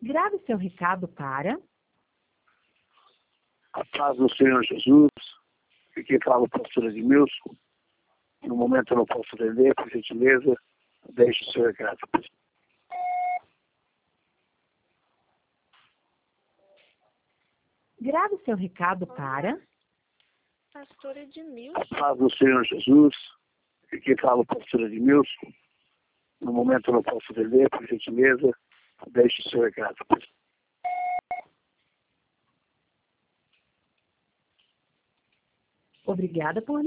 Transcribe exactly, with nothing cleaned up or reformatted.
Grave seu recado para... A paz do Senhor Jesus. Aqui fala o pastor Edmilson. No momento eu não posso atender, por gentileza, deixe o seu recado. Grave seu recado para... Pastor Edmilson. A paz do Senhor Jesus. Aqui fala o pastor Edmilson. No momento eu não posso atender, por gentileza, deixe o seu recado. Obrigada por